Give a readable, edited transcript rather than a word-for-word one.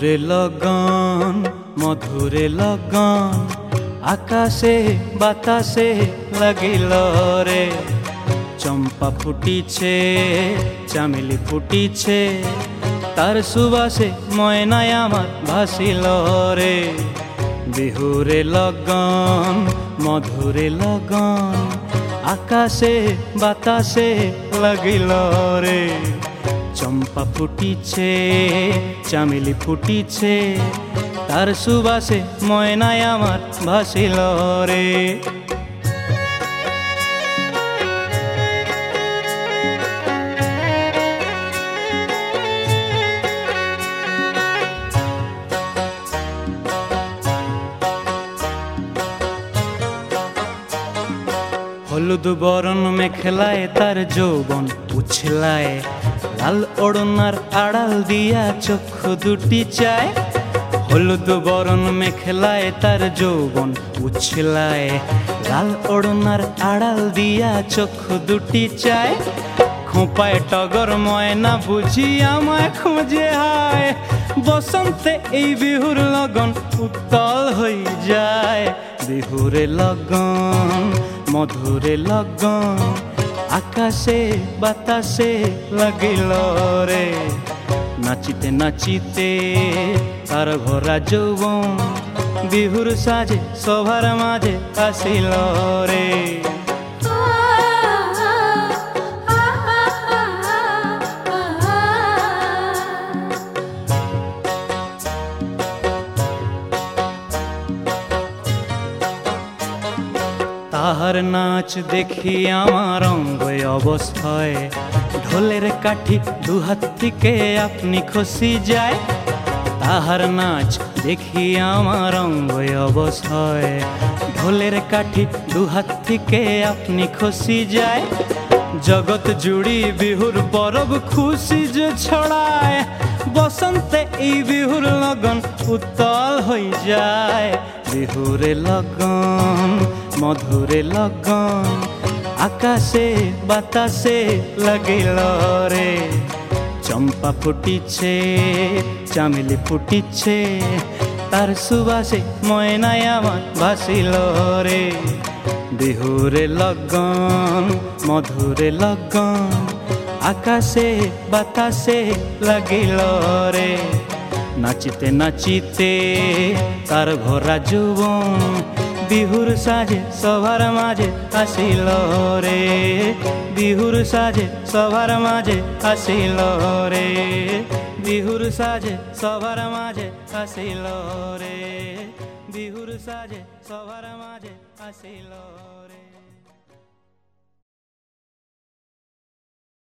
বিহুরে লগন মধুরে লগন আকাশে বাতাসে লাগিল রে। চম্পা ফুটিছে চামেলি ফুটিছে তার সুবাসে ময়নায় আমার ভাসিল রে। বিহুরে লগন মধুরে লগন আকাশে বাতাসে লাগিল রে। চম্পা ফুটিছে চামেলি ফুটিছে তার সুবাসে ময়নায় আমার ভাসিল রে। হলুদ বরণ মেখলায় তার যৌবন উছলায়, লাল ওড়নার আড়াল দিয়া চক্ষু দুটি চায়। হলুদ বরণ মেখলায় তার যৌবন উছলায়, লাল ওড়নার আড়াল দিয়া চক্ষু দুটি চায়। খোঁপায় টগর ময়না বুঝি আমায় খুঁজে হায়, বসন্তে এই বিহুর লগন উত্তল হয়ে যায়। বিহুরে লগন মধুরে লগন আকাশে বাতাসে লাগিল রে। নাচিতে নাচিতে তার ভরা যৌবন বিহুর সাজে সভার মাঝে আসিল রে। তাহার নাচ দেখি আমার অঙ্গ অবস্থায়, ঢোলের কাঠি দুহাত থেকে আপনি খসি যায়। তাহার নাচ দেখি আমার অঙ্গ অবস্থায়, ঢোলের কাঠি দুহাত থেকে আপনি খসি যায়। জগৎ জুড়ি বিহুর পরব খুশি যে ছড়ায়, বসন্তে এই বিহুর লগন উত্তল হয়ে যায়। বিহুরে লগন মধুরে লগন আকাশে বাতাসে লাগিল রে। চম্পা ফুটিছে চামেলি ফুটিছে তার সুবাসে ময়নায় আমার ভাসিল রে। বিহুরে লগন মধুরে লগন আকাশে বাতাসে লাগিল রে। নাচিতে নাচিতে তার ভরা যৌবন বিহুর সাজে সবার মাঝে আসিল রে। বিহুর সাজে সবার মাঝে আসিল রে। বিহুর সাজে সবার মাঝে আসিল রে। বিহুর সাজে সবার মাঝে আসিল রে।